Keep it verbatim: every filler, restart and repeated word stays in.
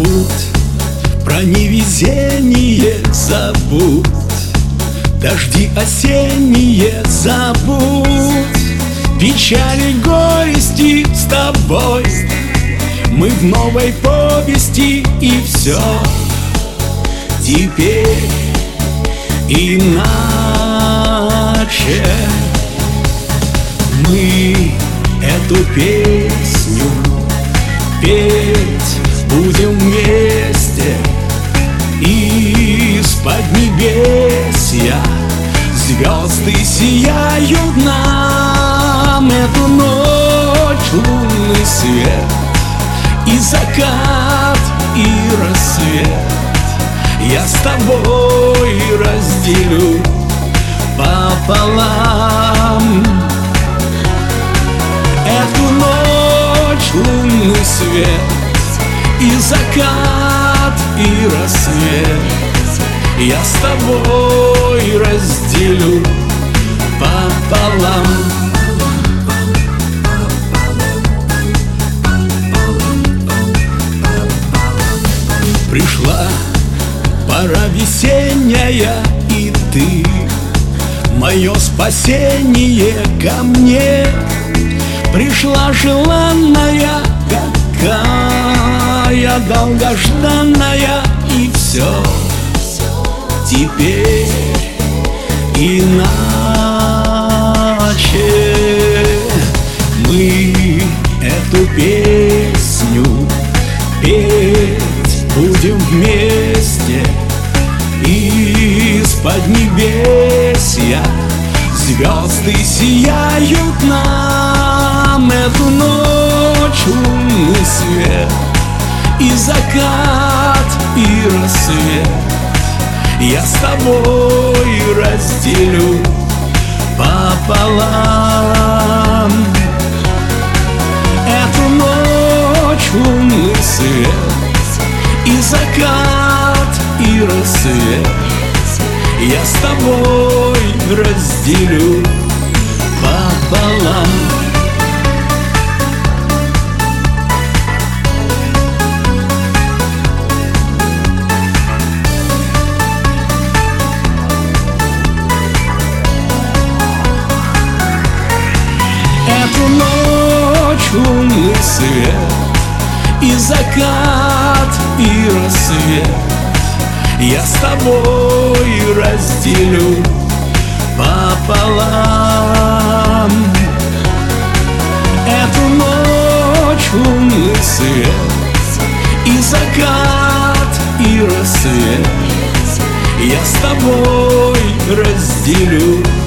забудь, про невезение забудь, дожди осенние забудь, печали, горести с тобой. Мы в новой повести, и все теперь иначе. Мы эту песню петь будем вместе, из-под небесья звезды сияют нам. Эту ночь лунный свет, и закат, и рассвет я с тобой разделю пополам. Эту ночь лунный свет, и закат, и рассвет я с тобой разделю пополам. Пришла пора весенняя, и ты мое спасение ко мне. Пришла желанная, какая долгожданная, и все теперь иначе. Мы эту песню петь будем вместе, из-под небесья звезды сияют нам. Эту ночь лунный свет, и закат, и рассвет я с тобой разделю пополам. Эту ночь лунный свет, и закат, и рассвет я с тобой разделю пополам. Эту ночь лунный свет, и закат, и рассвет я с тобой разделю пополам. Эту ночь лунный свет, и закат, и рассвет я с тобой разделю